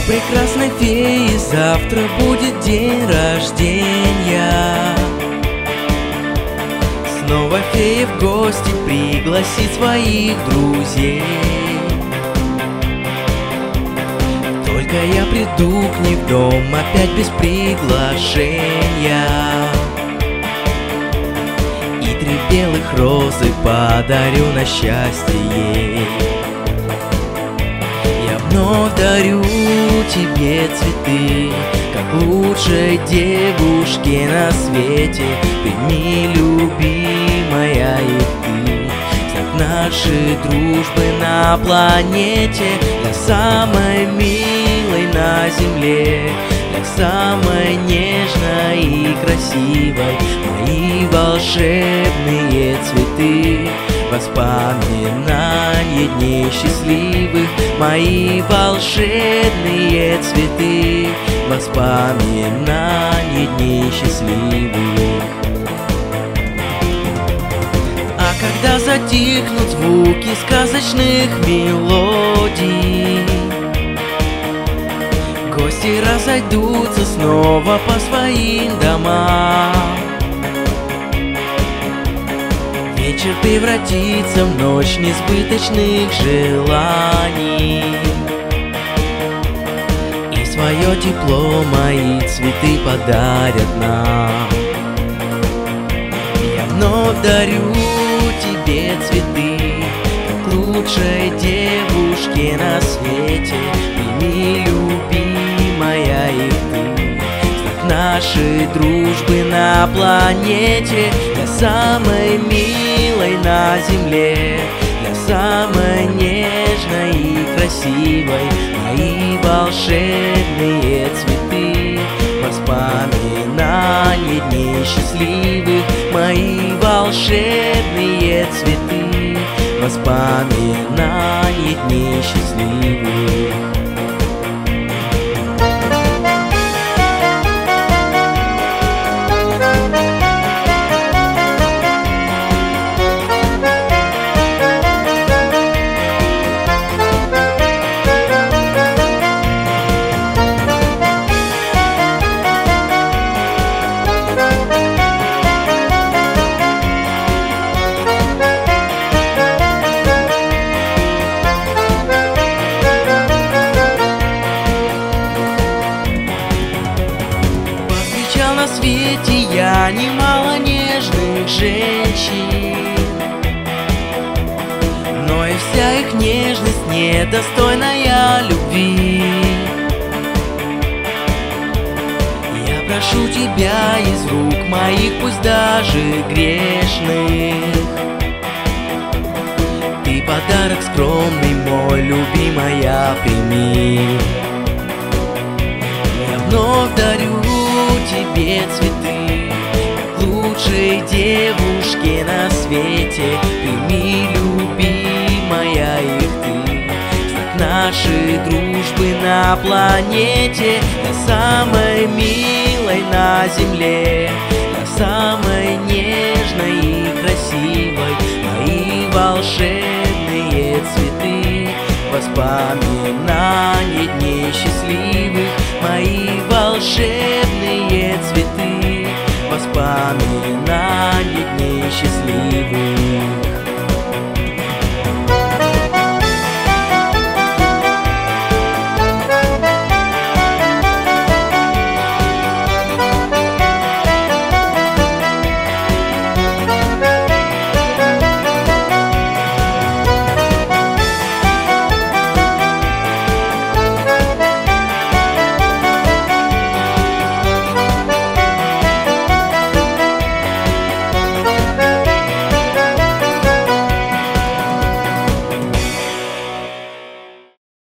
прекрасной феи завтра будет день рождения. Снова фея в гости пригласит своих друзей. Только я приду к ней в дом опять без приглашения, и 3 белых розы подарю на счастье ей. Я вновь дарю тебе цветы, как лучшей девушке на свете. Прими, любимая, и ты знак нашей дружбы на планете. Для самой милой на земле, для самой нежной и красивой, мои волшебные цветы, воспоминания дней счастливых. Мои волшебные цветы, воспоминания дней счастливых. А когда затихнут звуки сказочных мелодий, гости разойдутся снова по своим домам. Вечер превратится в ночь несбыточных желаний, и свое тепло мои цветы подарят нам. Я вновь дарю тебе цветы, как лучшей девушке на свете. Прими, любимая, и ты знак нашей дружбы на планете. Для самой милой на земле, для самой нежной и красивой, мои волшебные цветы, воспоминания дней счастливых. Мои волшебные цветы, воспоминания дней счастливых. На свете я немало нежных женщин, но и вся их нежность недостойная любви. Я прошу тебя из рук моих, пусть даже грешных, ты подарок скромный мой, любимая, прими. Я вновь дарю тебе цветы, как лучшей девушке на свете. Прими, любимая, их ты знак нашей дружбы на планете. Для самой милой на земле, для самой нежной и красивой, мои волшебные цветы, воспоминания дней счастливых. Мои волшебные цветы, воспоминания дней счастливых.